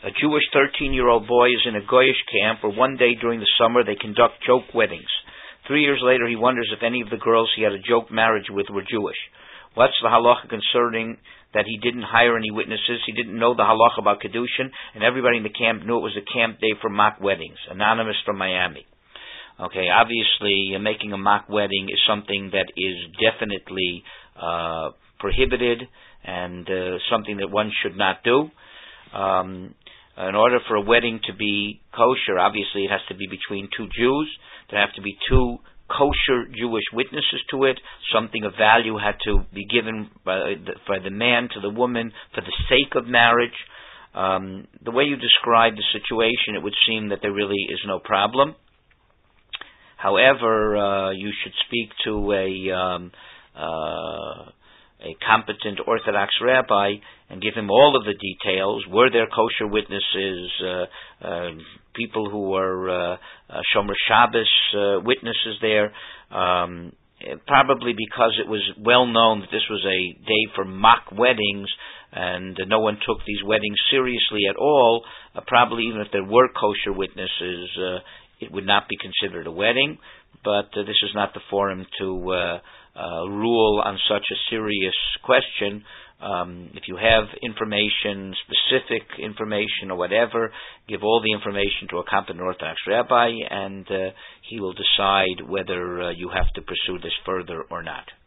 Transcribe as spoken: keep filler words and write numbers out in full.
A Jewish thirteen-year-old boy is in a Goyish camp where one day during the summer they conduct joke weddings. Three years later he wonders if any of the girls he had a joke marriage with were Jewish. What's the halacha concerning that he didn't hire any witnesses? He didn't know the halacha about Kedushin, and everybody in the camp knew it was a camp day for mock weddings. Anonymous from Miami. Okay, obviously uh, making a mock wedding is something that is definitely uh, prohibited and uh, something that one should not do. Um, in order for a wedding to be kosher, obviously it has to be between two Jews. There have to be two kosher Jewish witnesses to it. Something of value had to be given by the, by the man to the woman for the sake of marriage. Um, the way you describe the situation, it would seem that there really is no problem. However, uh, you should speak to a um, uh, a competent Orthodox rabbi and give him all of the details. Were there kosher witnesses, uh, uh, people who were uh, uh, Shomer Shabbos uh, witnesses there? Um, probably because it was well known that this was a day for mock weddings and uh, no one took these weddings seriously at all. Uh, probably even if there were kosher witnesses, uh, it would not be considered a wedding. But uh, this is not the forum to uh, uh, rule on such a serious question. Um, if you have information, specific information or whatever, give all the information to a competent Orthodox rabbi, and uh, he will decide whether uh, you have to pursue this further or not.